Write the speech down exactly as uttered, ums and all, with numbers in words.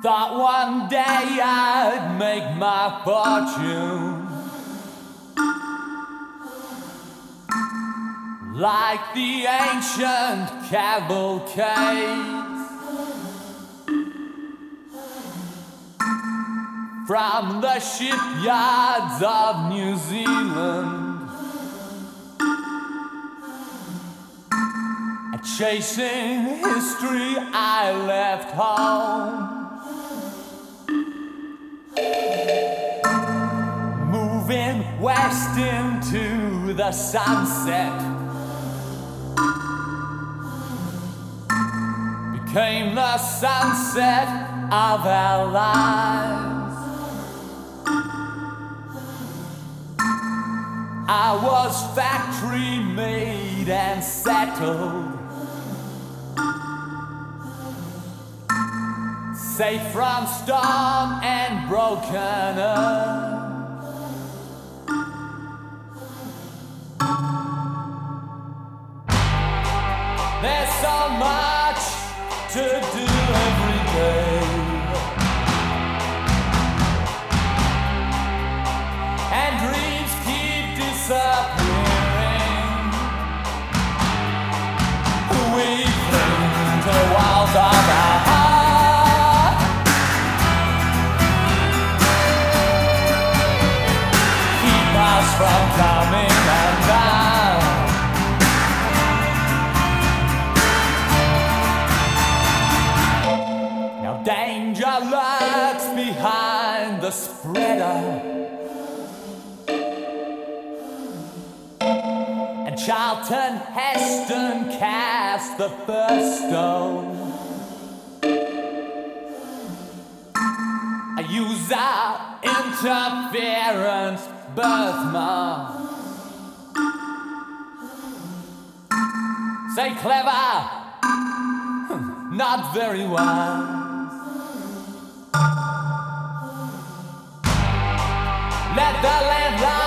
Thought one day I'd make my fortune like the ancient cavalcades from the shipyards of New Zealand, chasing history I left home, moving west into the sunset, became the sunset of our lives. I was factory made and settled, safe from storm and broken earth. There's so much to do every day, and dreams keep disappearing. We cling to the walls of our heart, keep us from coming undone. Now danger lurks behind the spreader, and Charlton Heston cast the first stone. I use our interference birthmark. Say clever, not very wise. Let the land lie.